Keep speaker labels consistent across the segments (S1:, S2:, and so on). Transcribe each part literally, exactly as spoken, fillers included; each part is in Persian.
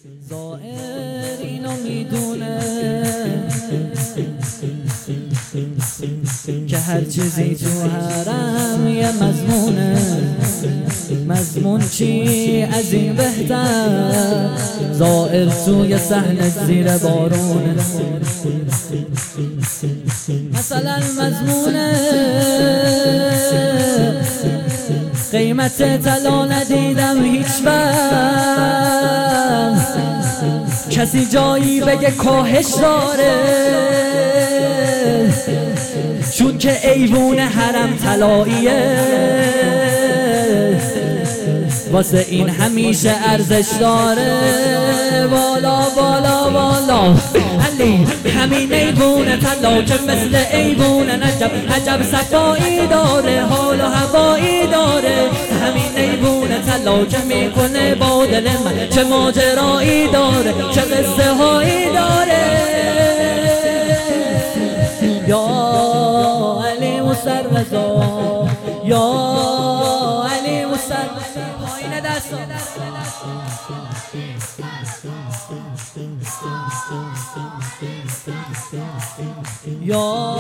S1: زائر اینو میدونه که هر چیزی تو حرم یه مضمونه. مضمون چی از این بهتر، زائر توی صحنه زیر بارونه. مثلا مضمونه قیمت طلا ندیدم هیچ وقت، کسی جایی بگه کاهش داره، چون که ایوون حرم طلاییه، واسه این همیشه ارزش داره. بالا بالا بالا علی همین ایوون طلا که مثل ایوون نجب عجب صفایی داره، حال و هوایی داره. همین ایوون طلا که میکنه با دل من چه ماجرایی داره، چه قصه هایی داره. یا علی مسرزا، یا علی مسرزا، پایین دست یا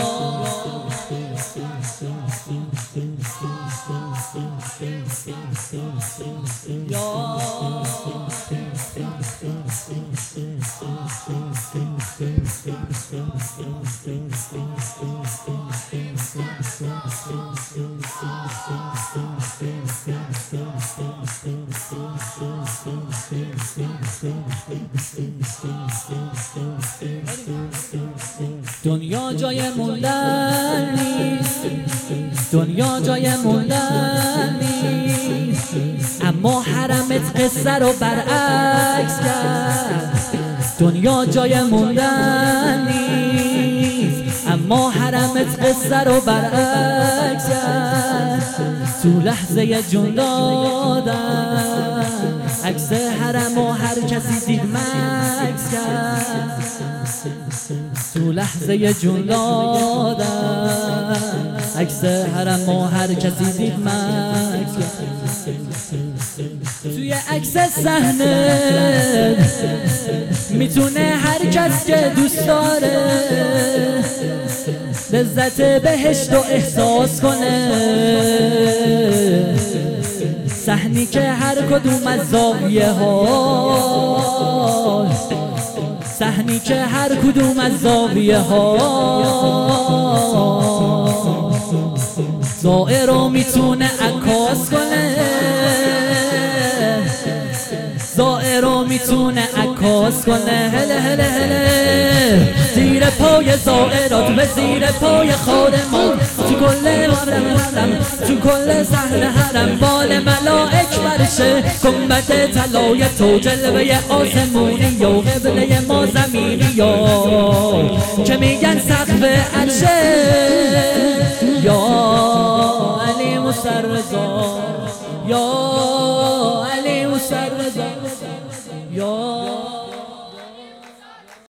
S1: دنیا جای موندن نیست، دنیا جای موندن نیست، اما حرمت قصه رو برعکس کرد. دنیا جای موندن نیست، اما حرمت قصه رو برعکس کرد. تو لحظه جون دادن عکس حرم و هر کسی دید مکس کرد. تو لحظه جون دادن عکس حرم و هر کسی دید مکس کرد. توی عکس صحنه میتونه هر کس که دوست داره لذت بهشت رو احساس کنه. صحنی که هر کدوم از زاویه ها، صحنی که هر کدوم از زاویه ها زائر رو میتونه عکاس کنه، زائر رو میتونه عکاس کنه. هله هله هله زیر پای زائرات و زیر پای خادمان، تو کل حرم، تو کل صحن حرم بال ملائک برشه. گنبد طلای تو جلوه آسمونی و قبله ما زمینی یا که میگن سقف عرشه. یا علی مسرزا، یا علی مسرزا،